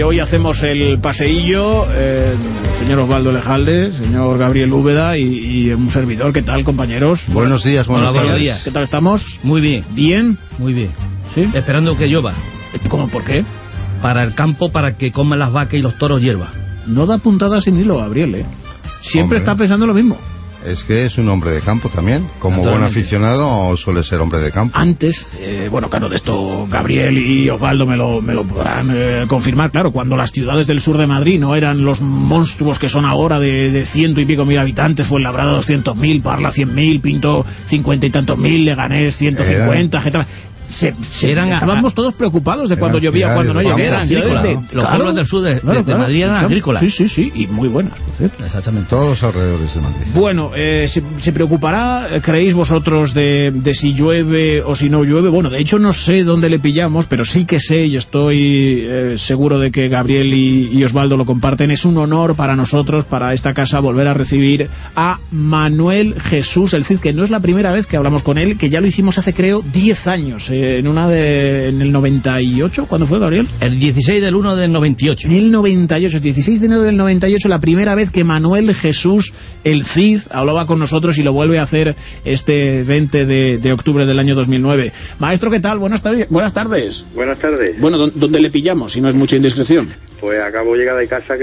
hoy hacemos el paseillo, señor Osvaldo Lejalde, señor Gabriel Úbeda y un servidor. ¿Qué tal, compañeros? Buenos días, buenos días. ¿Qué tal estamos? Muy bien. ¿Bien? Muy bien. ¿Sí? Esperando que llueva. ¿Cómo? ¿Por qué? Para el campo, para que coman las vacas y los toros hierba. No da puntadas sin hilo, Gabriel, Siempre está pensando lo mismo. Es que es un hombre de campo también. Como buen aficionado suele ser hombre de campo. Antes, claro, de esto Gabriel y Osvaldo me lo podrán confirmar. Claro, cuando las ciudades del sur de Madrid no eran los monstruos que son ahora de 100 y pico mil habitantes, Fuenlabrada 200.000, Parla 100.000, Pinto 50 y tantos mil, Leganés 150, Getafe... estábamos todos preocupados de cuando llovía, cuando no llovía. Eran agrícolas. Los pueblos del sur de Madrid eran agrícolas. Sí, y muy buenas, por cierto. Exactamente. Todos los alrededores de Madrid. Bueno, ¿se preocupará, creéis vosotros, de si llueve o si no llueve? Bueno, de hecho no sé dónde le pillamos, pero sí que sé, y estoy seguro de que Gabriel y Osvaldo lo comparten, es un honor para nosotros, para esta casa, volver a recibir a Manuel Jesús el Cid, que no es la primera vez que hablamos con él, que ya lo hicimos hace, creo, 10 años. En el 98, ¿cuándo fue, Gabriel? El 16 del 1 del 98. En el 98, 16 de enero del 98, la primera vez que Manuel Jesús el Cid hablaba con nosotros, y lo vuelve a hacer este 20 de octubre del año 2009. Maestro, ¿qué tal? Buenas tardes. Buenas tardes. Bueno, ¿dónde le pillamos, si no es mucha indiscreción? Pues acabo de llegar de casa,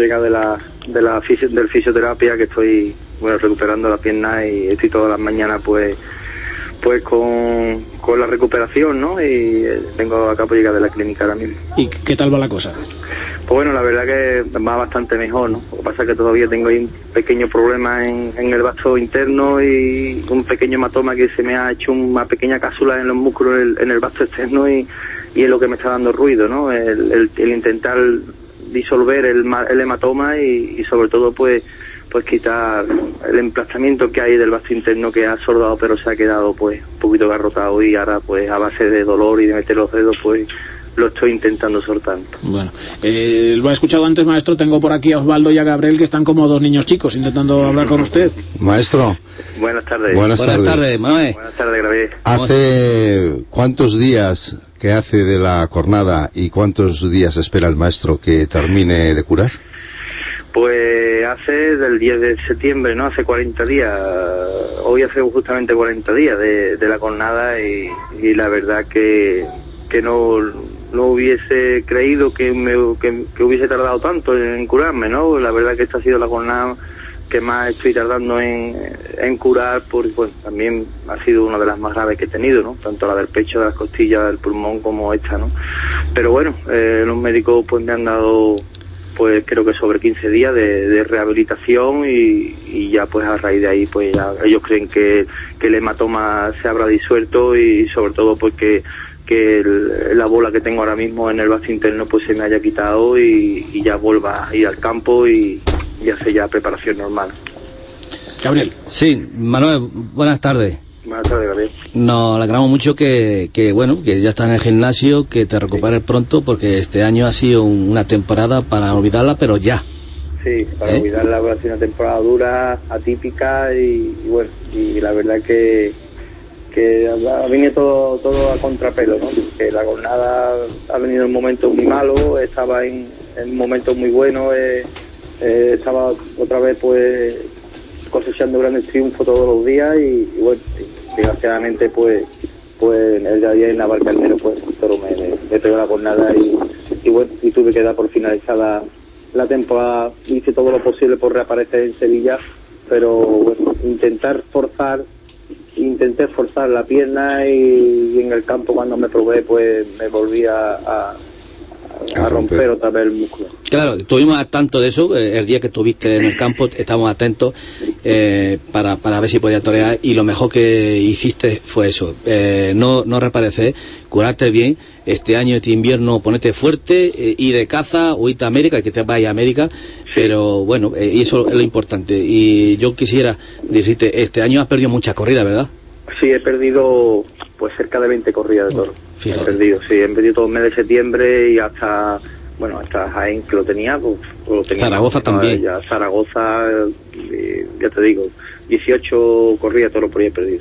del fisioterapia, que estoy recuperando la pierna, y estoy todas las mañanas pues con la recuperación, ¿no? Y acabo de llegar de la clínica ahora mismo. ¿Y qué tal va la cosa? Pues bueno, la verdad que va bastante mejor, ¿no? Lo que pasa es que todavía tengo ahí un pequeño problema en el vasto interno, y un pequeño hematoma que se me ha hecho una pequeña cápsula en los músculos en el vasto externo, y es lo que me está dando ruido, ¿no? El intentar disolver el hematoma, y sobre todo pues quitar el emplazamiento que hay del vasto interno, que ha soldado pero se ha quedado pues un poquito agarrotado, y ahora pues a base de dolor y de meter los dedos pues lo estoy intentando soltar. Bueno, lo he escuchado antes, maestro. Tengo por aquí a Osvaldo y a Gabriel, que están como dos niños chicos intentando hablar con usted. Maestro. Buenas tardes. Buenas tardes, Manuel. Buenas tardes, Gabriel. ¿Hace cuántos días que hace de la jornada y cuántos días espera el maestro que termine de curar? Pues hace del 10 de septiembre, ¿no? Hace 40 días. Hoy hace justamente 40 días de la jornada, y la verdad que no hubiese creído que hubiese tardado tanto en curarme, ¿no? La verdad que esta ha sido la jornada que más estoy tardando en curar, porque pues también ha sido una de las más graves que he tenido, ¿no? Tanto la del pecho, de las costillas, del pulmón, como esta, ¿no? Pero bueno, los médicos pues me han dado, pues creo que sobre 15 días de rehabilitación, y ya pues a raíz de ahí pues ya ellos creen que el hematoma se habrá disuelto, y sobre todo porque la bola que tengo ahora mismo en el vasto interno pues se me haya quitado, y ya vuelva a ir al campo y hacer ya preparación normal. Gabriel. Sí, Manuel, buenas tardes. Buenas tardes, Gabriel. Nos alegramos mucho que ya estás en el gimnasio, que te recuperes pronto, porque este año ha sido una temporada para olvidarla, pero ya. Sí, para olvidarla ha sido una temporada dura, atípica, y bueno, y la verdad que ha venido todo a contrapelo, ¿no? Que la jornada ha venido en momentos muy malos, estaba en momentos muy buenos, estaba otra vez pues cosechando grandes triunfos todos los días, y bueno, desgraciadamente pues el día de ayer en Navalcarnero pues todo me pegó la jornada, y bueno, y tuve que dar por finalizada la temporada. Hice todo lo posible por reaparecer en Sevilla, pero bueno, intenté forzar la pierna, y en el campo cuando me probé pues me volví a romper otra vez el músculo. Claro, estuvimos al tanto de eso, el día que estuviste en el campo estábamos atentos para ver si podía torear, y lo mejor que hiciste fue eso, no reaparecer, curarte bien, este año, este invierno, ponerte fuerte, ir de caza o irte a América, que te vayas a América, pero bueno, y eso es lo importante. Y yo quisiera decirte, este año has perdido muchas corridas, ¿verdad? Sí, he perdido pues cerca de 20 corridas de toros. He perdido todo el mes de septiembre, y hasta Jaén, que lo tenía, pues lo tenía. Zaragoza también. Ya Zaragoza, ya te digo, 18 corridas de toros por ahí he perdido.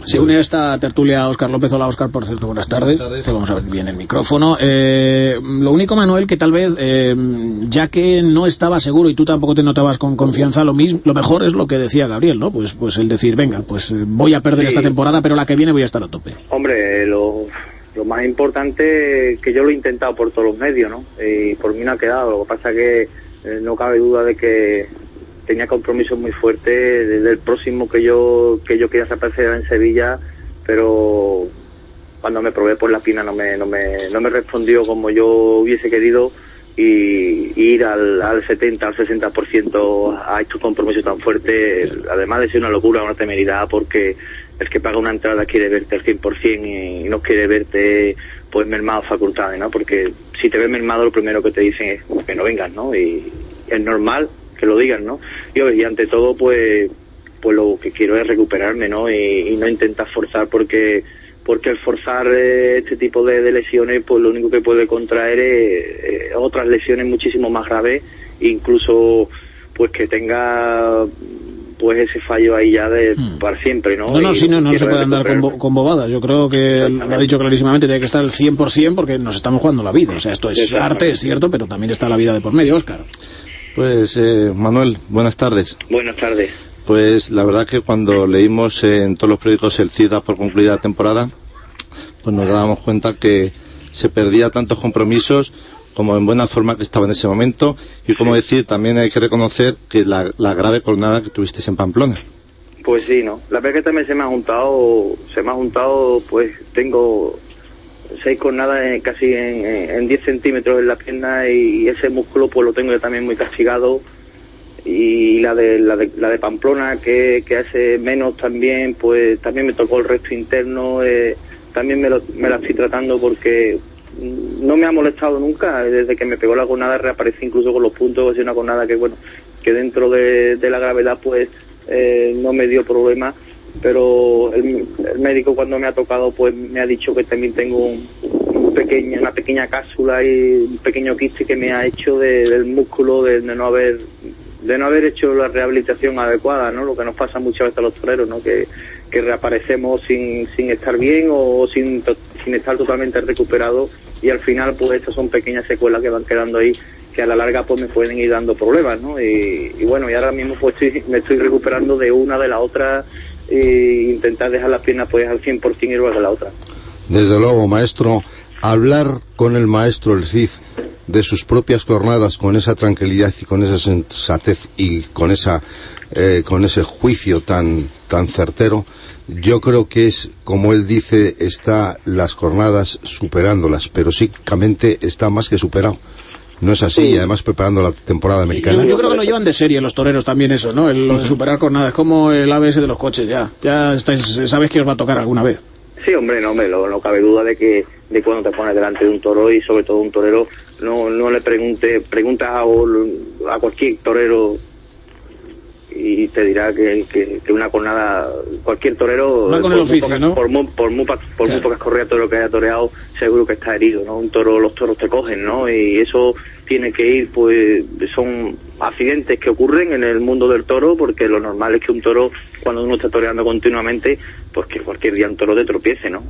Se une a esta tertulia Óscar López. Hola, Óscar, por cierto, buenas tardes. Te vamos a ver bien el micrófono. Lo único, Manuel, que tal vez, ya que no estaba seguro y tú tampoco te notabas con confianza, lo mejor es lo que decía Gabriel, ¿no? Pues el decir, venga, pues voy a perder esta temporada, pero la que viene voy a estar a tope. Hombre, lo más importante es que yo lo he intentado por todos los medios, ¿no? Y por mí no ha quedado. Lo que pasa es que no cabe duda de que tenía compromisos muy fuertes desde el próximo que yo quería aparecer en Sevilla, pero cuando me probé por la espina no me respondió como yo hubiese querido, y ir al 70, al 60% a estos compromisos tan fuertes, además de ser una locura, una temeridad, porque el que paga una entrada quiere verte al 100% y no quiere verte pues mermado facultades, ¿no? Porque si te ves mermado, lo primero que te dicen es que no vengas, ¿no? Y es normal que lo digan, ¿no? Y ante todo, pues lo que quiero es recuperarme, ¿no? Y no intentar forzar, porque el forzar este tipo de lesiones, pues lo único que puede contraer es otras lesiones muchísimo más graves, incluso pues que tenga pues ese fallo ahí ya para siempre, ¿no? No se puede andar con bobadas. Yo creo que lo ha dicho clarísimamente, tiene que estar al 100% porque nos estamos jugando la vida. O sea, esto es arte, es cierto, pero también está la vida de por medio, Óscar. Pues, Manuel, buenas tardes. Buenas tardes. Pues la verdad que cuando leímos en todos los periódicos el CID por concluida la temporada, pues nos dábamos cuenta que se perdía tantos compromisos como en buena forma que estaba en ese momento, y como decir, también hay que reconocer que la grave jornada que tuvisteis en Pamplona. Pues sí, ¿no? La verdad que también se me ha juntado, pues tengo 6 jornadas casi en 10 centímetros en la pierna, y ese músculo pues lo tengo yo también muy castigado, y la de Pamplona que hace menos también, pues también me tocó el resto interno, también me la estoy tratando porque no me ha molestado nunca. Desde que me pegó la jornada reaparecí incluso con los puntos. Es una jornada que bueno, que dentro de la gravedad pues no me dio problema, pero el médico cuando me ha tocado pues me ha dicho que también tengo una pequeña cápsula y un pequeño quiste que me ha hecho del músculo de no haber hecho la rehabilitación adecuada, ¿no? Lo que nos pasa muchas veces a los toreros, ¿no? Que reaparecemos sin estar bien o sin estar totalmente recuperados, y al final pues estas son pequeñas secuelas que van quedando ahí, que a la larga pues me pueden ir dando problemas, ¿no? Y bueno, y ahora mismo pues me estoy recuperando de una, de la otra, e intentar dejar las piernas pues al 100% y luego de la otra. Desde luego, maestro, hablar con el maestro el Cid de sus propias jornadas con esa tranquilidad y con esa sensatez y con ese juicio tan certero, yo creo que es, como él dice, está las jornadas superándolas, pero psíquicamente está más que superado. No es así, y además preparando la temporada americana. Yo creo que lo llevan de serie los toreros también eso, ¿no? Lo de superar jornadas, es como el ABS de los coches, ya sabes que os va a tocar alguna vez. Sí, hombre, no cabe duda de cuando te pones delante de un toro, y sobre todo un torero, no le preguntas a cualquier torero y te dirá que una cornada, cualquier torero, por muy pocas corridas toro que haya toreado, seguro que está herido, ¿no? Los toros te cogen, ¿no? Y eso tiene que ir, pues son accidentes que ocurren en el mundo del toro, porque lo normal es que un toro, cuando uno está toreando continuamente, pues que cualquier día un toro te tropiece, ¿no?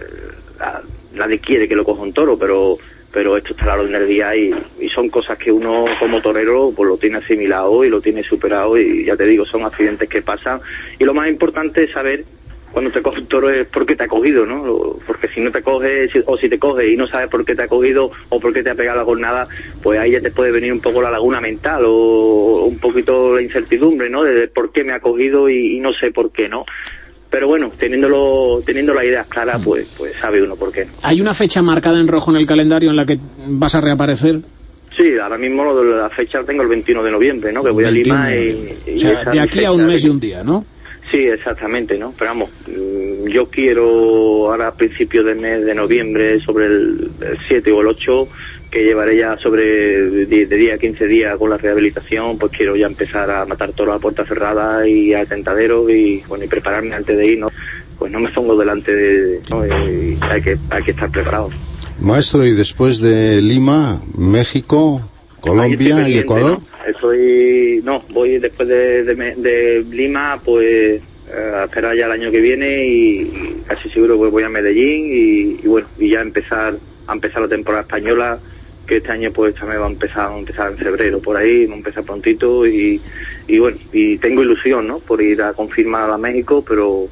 Nadie quiere que lo coja un toro, pero esto está a la orden del día, y son cosas que uno como torero pues lo tiene asimilado y lo tiene superado, y ya te digo, son accidentes que pasan, y lo más importante es saber cuando te coge un toro es por qué te ha cogido, ¿no? Porque si no te coge, o si te coge y no sabes por qué te ha cogido o por qué te ha pegado la jornada, pues ahí ya te puede venir un poco la laguna mental o un poquito la incertidumbre, ¿no? De por qué me ha cogido y no sé por qué, ¿no? Pero bueno, teniendo las ideas claras, pues sabe uno por qué. ¿Hay una fecha marcada en rojo en el calendario en la que vas a reaparecer? Sí, ahora mismo la fecha tengo el 21 de noviembre, ¿no? Que voy a Lima y o sea, de aquí a un mes y un día, ¿no? Sí, exactamente, ¿no? Pero vamos, yo quiero ahora a principios del mes de noviembre, sobre el 7 o el 8, que llevaré ya sobre de 10 a 15 días con la rehabilitación, pues quiero ya empezar a matar toros a puerta cerrada y a tentaderos, y bueno, y prepararme antes de ir, ¿no? Pues no me pongo delante ¿no? Y hay que estar preparado. Maestro, y después de Lima, México, Colombia y Ecuador. ¿No? Voy después de Lima, pues a esperar ya el año que viene y casi seguro pues voy a Medellín y bueno, y ya a empezar la temporada española, que este año pues también va a empezar en febrero por ahí, va a empezar prontito y bueno, y tengo ilusión, ¿no?, por ir a confirmar a México, pero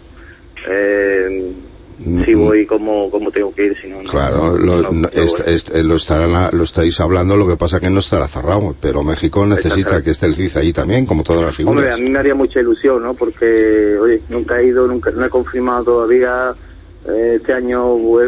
si voy como tengo que ir, si no... Claro, lo estáis hablando, lo que pasa que no estará cerrado, pero México necesita que esté el CID ahí también, como todas las figuras. Hombre, a mí me haría mucha ilusión, ¿no?, porque, oye, nunca he ido, no he confirmado todavía. Este año pues,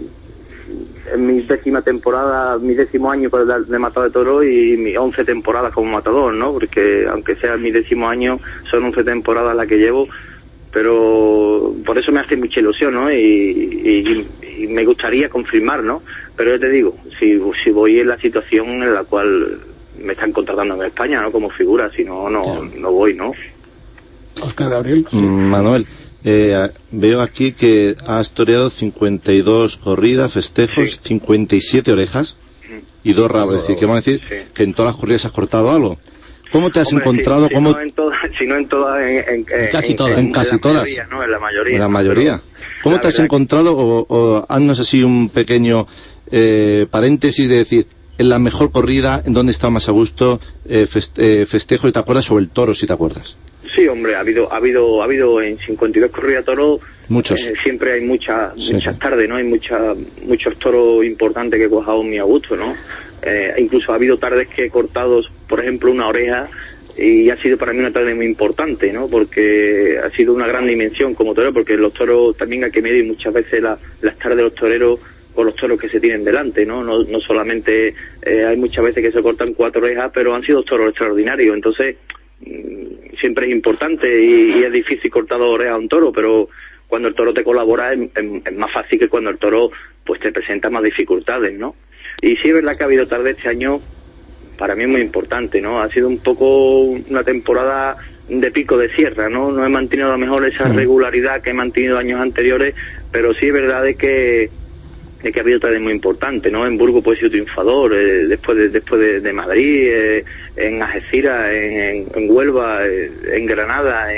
en mi 10ª temporada, mi 10º año de matador de toro y mis 11 temporadas como matador, ¿no?, porque aunque sea mi 10º año, son 11 temporadas las que llevo, pero por eso me hace mucha ilusión, ¿no?, y me gustaría confirmar, ¿no?, pero yo te digo, si voy en la situación en la cual me están contratando en España, ¿no?, como figura, si no voy, ¿no? Óscar Gabriel. Manuel, veo aquí que has toreado 52 corridas, festejos, sí. 57 orejas y 2 rabos, es decir, que vamos a decir que en todas las corridas has cortado algo. ¿Cómo te has encontrado? Si no en todas, en casi todas. En casi todas. Mayoría, ¿no? En la mayoría. En la mayoría. ¿Cómo te has encontrado? O haznos así un pequeño paréntesis de decir, en la mejor corrida, en dónde estás más a gusto, festejo, y te acuerdas, sobre el toro, si te acuerdas. Sí, hombre, ha habido en 52 corridas de toros. Muchos. Siempre hay muchas tardes, ¿no? Hay muchos toros importantes que he cojado muy a gusto, ¿no? Incluso ha habido tardes que he cortado, por ejemplo, una oreja, y ha sido para mí una tarde muy importante, ¿no?, porque ha sido una gran dimensión como torero, porque los toros también hay que medir muchas veces las tardes de los toreros con los toros que se tienen delante, ¿no? No solamente hay muchas veces que se cortan 4 orejas, pero han sido toros extraordinarios, entonces siempre es importante y es difícil cortar 2 orejas a un toro, pero cuando el toro te colabora es más fácil que cuando el toro pues te presenta más dificultades, ¿no? Y sí es verdad que ha habido tarde este año, para mí es muy importante, ¿no? Ha sido un poco una temporada de pico de sierra, ¿no? No he mantenido a lo mejor esa regularidad que he mantenido años anteriores, pero sí es verdad de que ha habido tardes muy importantes, ¿no? En Burgos pues he sido triunfador, después de Madrid, en Algeciras, en Huelva, en Granada,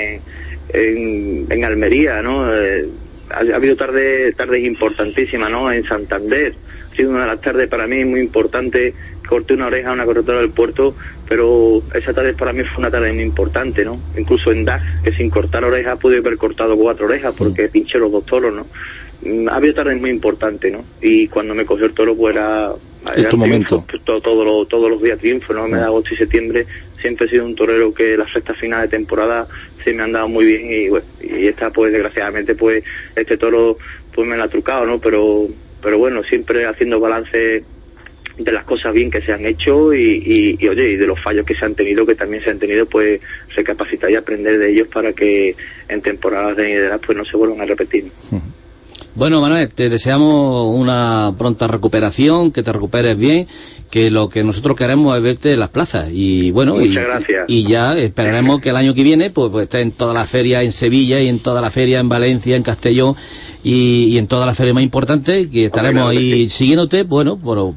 en Almería, ¿no? Ha habido tardes importantísimas, ¿no? En Santander ha sido una de las tardes para mí muy importante. Corté una oreja a una corredora del puerto, pero esa tarde para mí fue una tarde muy importante, ¿no? Incluso en DAG, que sin cortar orejas pude haber cortado 4 orejas porque pinché los 2 toros, ¿no? Ha habido tardes muy importantes, ¿no? Y cuando me cogió el toro pues era tu momento. Pues, todos los días triunfo, ¿no? Me da agosto y septiembre siempre he sido un torero que las rectas finales de temporada se me han dado muy bien y bueno, y esta pues desgraciadamente pues este toro pues me la ha trucado, ¿no? Pero bueno, siempre haciendo balance de las cosas bien que se han hecho y oye, y de los fallos que se han tenido, que también se han tenido, pues recapacitar y aprender de ellos para que en temporadas de venideras pues no se vuelvan a repetir. Bueno, Manuel, te deseamos una pronta recuperación, que te recuperes bien, que lo que nosotros queremos es verte en las plazas y bueno, muchas gracias. Y ya esperaremos que el año que viene pues esté en toda la feria en Sevilla y en toda la feria en Valencia, en Castellón y en toda la feria más importante, que estaremos ahí siguiéndote, bueno,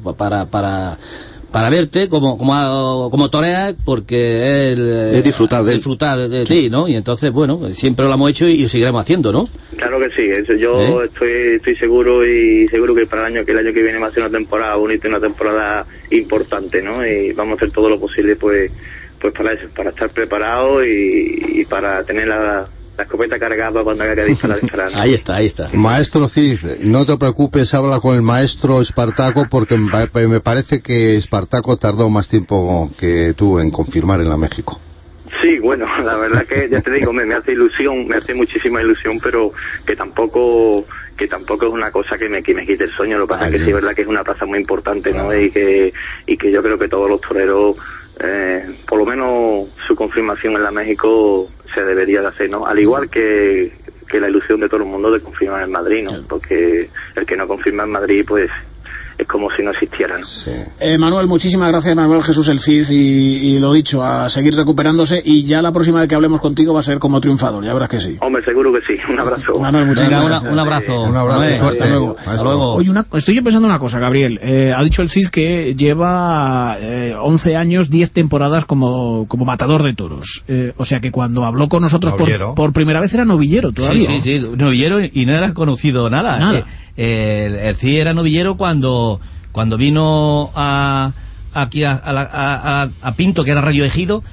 para verte como toreas, porque es disfrutar de ti, ¿no? Y entonces, bueno, siempre lo hemos hecho y lo seguiremos haciendo, ¿no? Claro que sí, eso yo estoy seguro y seguro que para el año que viene va a ser una temporada bonita, una temporada importante, ¿no? Y vamos a hacer todo lo posible pues para eso, para estar preparados y para tener la escopeta cargada cuando haya que disparar. Ahí está. Maestro Cid, no te preocupes, habla con el maestro Espartaco, porque me parece que Espartaco tardó más tiempo que tú en confirmar en la México. Sí, bueno, la verdad que ya te digo, me hace ilusión, me hace muchísima ilusión, pero que tampoco es una cosa que me quite el sueño. Lo que pasa es que sí es verdad que es una plaza muy importante, ¿no? Y que yo creo que todos los toreros, por lo menos su confirmación en la México se debería de hacer, ¿no? Al igual que la ilusión de todo el mundo de confirmar en Madrid, ¿no? Porque el que no confirma en Madrid, pues es como si no existieran. Sí. Manuel, muchísimas gracias, Manuel Jesús el Cid, y lo dicho, a seguir recuperándose, y ya la próxima vez que hablemos contigo va a ser como triunfador, ya verás que sí. Hombre, seguro que sí. Un abrazo. Manuel, muchísimas gracias. Un abrazo. Un abrazo. Hasta luego. Hasta luego. Oye, estoy yo pensando una cosa, Gabriel. Ha dicho el Cid que lleva 11 años, 10 temporadas como matador de toros. O sea que cuando habló con nosotros por primera vez era novillero todavía. Sí, novillero, y no era conocido nada. El Cid era novillero cuando vino aquí a Pinto, que era Rayo Ejido.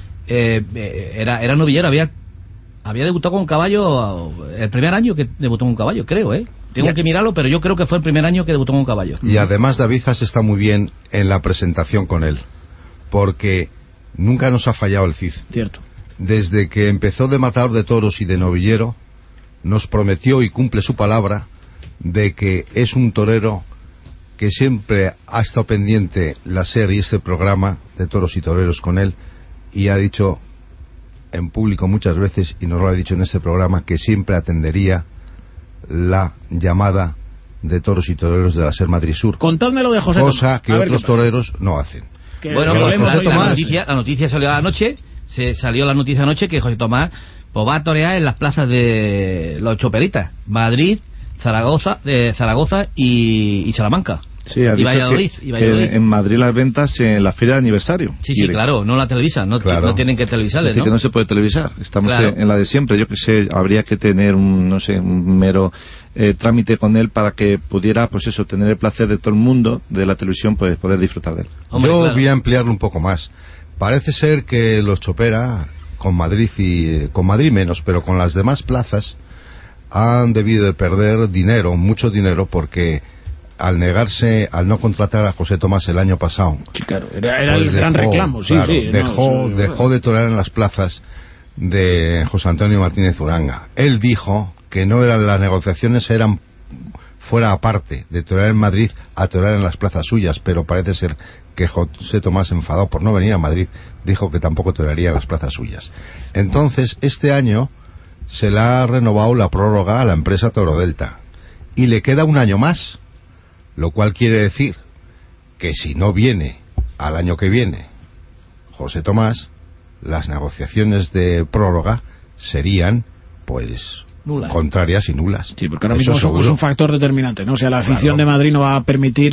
Era novillero, había debutado con un caballo el primer año que debutó con un caballo, creo, tengo que mirarlo, pero yo creo que fue el primer año que debutó con un caballo. Y además David Zas está muy bien en la presentación con él, porque nunca nos ha fallado el Cid. Cierto. Desde que empezó de matador de toros y de novillero, nos prometió y cumple su palabra de que es un torero que siempre ha estado pendiente la SER y este programa de toros y toreros con él, y ha dicho en público muchas veces, y nos lo ha dicho en este programa, que siempre atendería la llamada de toros y toreros de la SER Madrid Sur. Contádmelo de José Tomás. Cosa que otros toreros no hacen. Bueno, la noticia salió anoche. Salió la noticia anoche que José Tomás pues va a torear en las plazas de los choperitas: Madrid, Zaragoza y Salamanca. Sí, y Valladolid. En Madrid las ventas en la feria de aniversario. Sí, claro, no la televisan, no tienen que televisarles, ¿no? Que no se puede televisar, estamos en la de siempre. Yo que sé, habría que tener un mero trámite con él para que pudiera, pues eso, tener el placer de todo el mundo de la televisión, pues poder disfrutar de él. Hombre, yo voy a ampliarlo un poco más. Parece ser que los chopera, con Madrid menos, pero con las demás plazas, han debido de perder dinero, mucho dinero, porque al no contratar a José Tomás el año pasado, sí, claro, era el gran reclamo, dejó de torear en las plazas de José Antonio Martínez Uranga. Él dijo que no eran las negociaciones, eran fuera aparte de torear en Madrid a torear en las plazas suyas, pero parece ser que José Tomás, enfadado por no venir a Madrid, dijo que tampoco torearía en las plazas suyas. Entonces, este año se le ha renovado la prórroga a la empresa Toro Delta y le queda un año más, lo cual quiere decir que si no viene al año que viene José Tomás, las negociaciones de prórroga serían pues contrarias y nulas. Sí, porque ahora mismo es un factor determinante, ¿no? O sea, la afición de Madrid no va a permitir,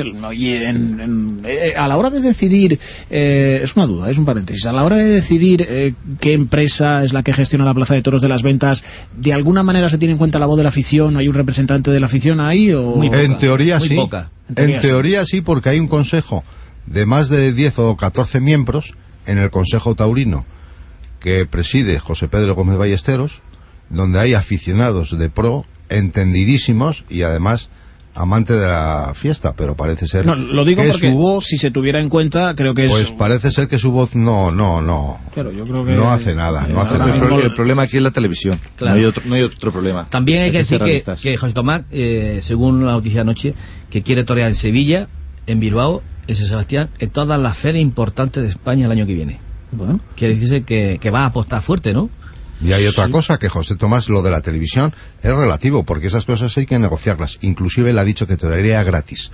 a la hora de decidir, es una duda, es un paréntesis, a la hora de decidir qué empresa es la que gestiona la Plaza de Toros de las Ventas, ¿de alguna manera se tiene en cuenta la voz de la afición? ¿Hay un representante de la afición ahí? ¿O? En teoría sí. En teoría sí, porque hay un consejo de más de 10 o 14 miembros en el Consejo Taurino que preside José Pedro Gómez Ballesteros, donde hay aficionados de pro entendidísimos y además amantes de la fiesta, pero parece ser lo digo que porque su voz, si se tuviera en cuenta, creo que pues parece ser que su voz no claro, yo creo que no hace nada, El problema aquí es la televisión, claro. no hay otro problema. También hay que decir que José Tomás, según la noticia de anoche, que quiere torear en Sevilla, en Bilbao, en San Sebastián, en todas las ferias importantes de España el año que viene. Bueno, quiere decirse que va a apostar fuerte, ¿no? Y hay otra cosa, que José Tomás, lo de la televisión es relativo, porque esas cosas hay que negociarlas. Inclusive él ha dicho que torearía gratis,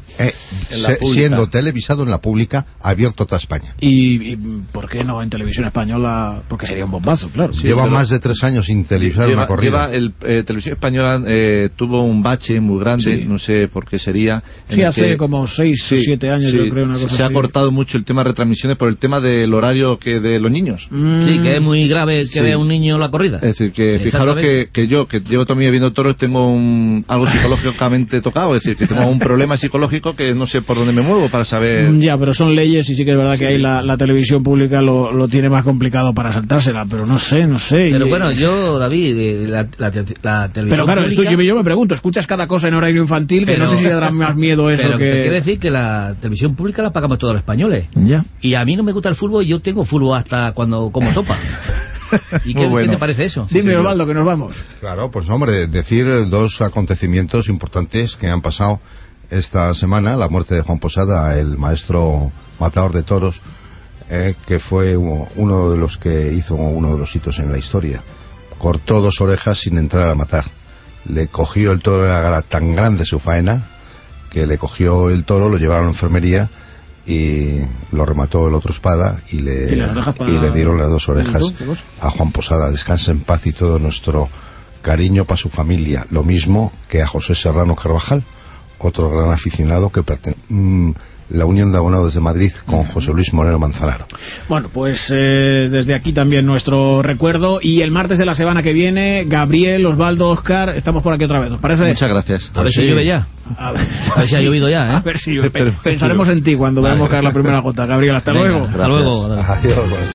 siendo televisado en la pública, abierto a toda España. ¿Y por qué no en televisión española? Porque sería un bombazo, claro. Sí, lleva más de 3 años sin televisar una corrida. Televisión española tuvo un bache muy grande, no sé por qué sería. Sí, hace como 6 o 7 años, yo creo, una cosa se ha cortado mucho el tema de retransmisiones por el tema del horario de los niños. Sí, que es muy grave que vea un niño la corrida. Es decir, que fijaros que yo, que llevo toda mi vida viendo toros, tengo algo psicológicamente tocado, es decir, que tengo un problema psicológico que no sé por dónde me muevo para saber. Ya, pero son leyes y sí que es verdad que ahí la televisión pública lo tiene más complicado para saltársela, pero no sé. Pero bueno, yo, David, la televisión pero claro, pública... yo me pregunto, escuchas cada cosa en horario infantil, que no sé si dará más miedo eso pero que... quiere decir que la televisión pública la pagamos todos los españoles. Ya. Y a mí no me gusta el fútbol y yo tengo fútbol hasta cuando como sopa. ¿Y qué te parece eso? Dime, Osvaldo, que nos vamos. Claro, pues hombre, decir 2 acontecimientos importantes que han pasado esta semana: la muerte de Juan Posada, el maestro matador de toros, que fue uno de los que hizo uno de los hitos en la historia. Cortó 2 orejas sin entrar a matar. Le cogió el toro, era tan grande su faena que le cogió el toro, lo llevaron a la enfermería y lo remató el otro espada y le dieron las 2 orejas a Juan Posada. Descansa en paz y todo nuestro cariño para su familia. Lo mismo que a José Serrano Carvajal, otro gran aficionado que la Unión de Abonados de Madrid con José Luis Moreno Manzanaro. Bueno, pues desde aquí también nuestro recuerdo, y el martes de la semana que viene, Gabriel, Osvaldo, Óscar, estamos por aquí otra vez, ¿os parece? Muchas gracias. A ver si llueve ya. A ver si ha llovido ya, ¿eh? A ver si llueve. Pensaremos en ti cuando veamos caer la primera gota. Gabriel, hasta luego. Hasta luego. Adiós.